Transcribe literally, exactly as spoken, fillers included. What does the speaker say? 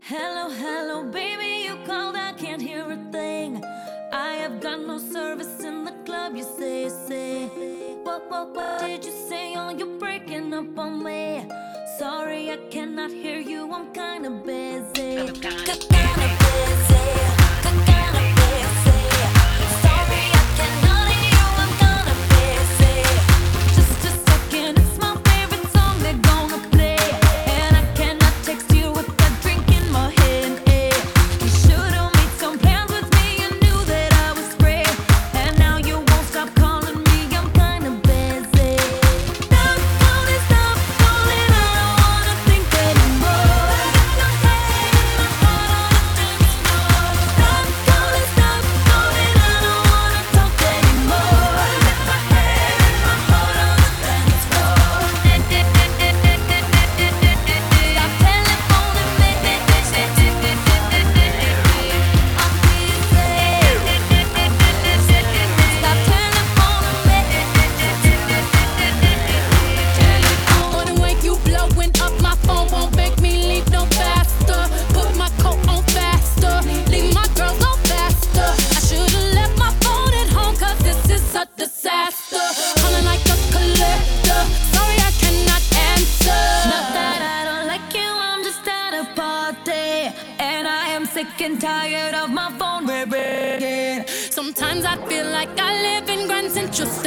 Hello, hello, baby, you called, I can't hear a thing. I have got no service in the club, you say, say. What, what, what did you say? Oh, you're breaking up on me. Sorry, I cannot hear you, I'm kinda busy. Kinda busy. Kinda busy. Sorry, I cannot hear you, I'm kinda busy. Just a second, it's my favorite song they're gonna play. And I cannot text you with that drink in my hand, eh. You should've made some plans with me, you knew that I was free. And now you won't stop calling me, I'm kinda busy. Stop calling, stop calling, I don't wanna think anymore. I got my head and my heart on the dance floor. Stop calling, stop calling, I don't wanna talk anymore. I got my head and my heart on the dance floor. Stop telephoning me, I'm busy. Stop telephone me. Wanna wake you blowing up, my phone won't make me leave no faster. Put my coat on faster, leave my girls on faster. I should've left my phone at home, cause this is a disaster. Calling like a collector, sorry I cannot answer. Not that I don't like you, I'm just at a party. And I am sick and tired of my phone ringing. Sometimes I feel like I live in Grand Central